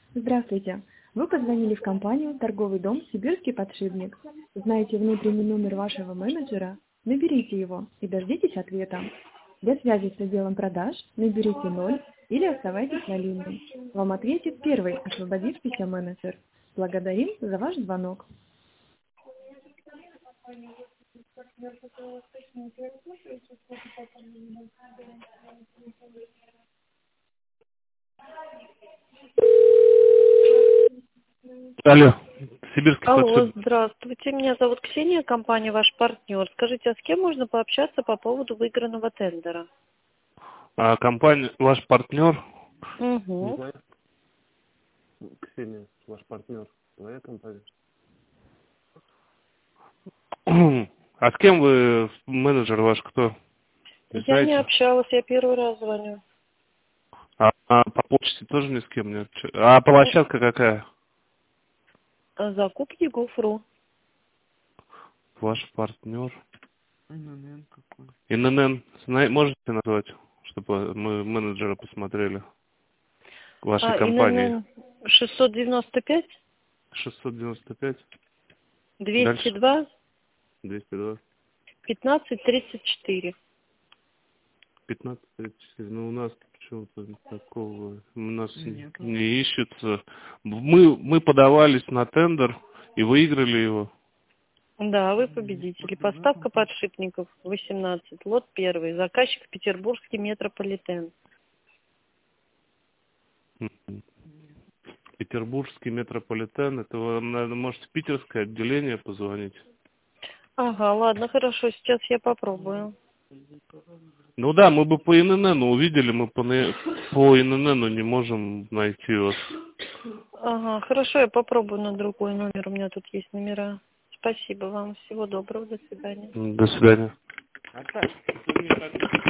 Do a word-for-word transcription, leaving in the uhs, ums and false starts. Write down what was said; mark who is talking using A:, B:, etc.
A: Здравствуйте. Вы позвонили в компанию «Торговый дом Сибирский подшипник». Знаете внутренний номер вашего менеджера? Наберите его и дождитесь ответа. Для связи с отделом продаж наберите ноль или оставайтесь на линии. Вам ответит первый освободившийся менеджер. Благодарим за ваш звонок.
B: Алло, Сибирский
C: Алло,
B: подшипник.
C: здравствуйте. Меня зовут Ксения, компания «Ваш партнер». Скажите, а с кем можно пообщаться по поводу выигранного тендера?
B: А компания, ваш партнер? Не
C: Угу.
B: знаю. Ксения, ваш партнер. Твоя компания? А с кем вы, менеджер ваш кто? Не
C: Я не
B: знаете?
C: общалась, я первый раз звоню.
B: А, а по почте тоже ни с кем нет? А площадка какая?
C: А Закупки Гофру.
B: Ваш партнер? ИНН какой? ИНН, зна- можете назвать, чтобы мы менеджера посмотрели? Вашей
C: А,
B: компании.
C: ИНН шестьсот девяносто пять
B: шестьсот девяносто пять.
C: двести
B: Дальше.
C: два
B: двести два.
C: пятнадцать тридцать четыре.
B: пятнадцать тридцать четыре. Ну, у нас почему-то такого, у нас не, не ищется. Мы, мы подавались на тендер и выиграли его.
C: Да, вы победители. Поставка подшипников восемнадцать. Лот первый. Заказчик Петербургский метрополитен.
B: Мгм. Петербургский метрополитен. Это вы, наверное, можете в питерское отделение позвонить.
C: Ага, ладно, хорошо, сейчас я попробую.
B: Ну да, мы бы по ИНН увидели, мы по, ны- по ИНН не можем найти вас.
C: Ага, хорошо, я попробую на другой номер. У меня тут есть номера. Спасибо вам. Всего доброго. До свидания.
B: До свидания.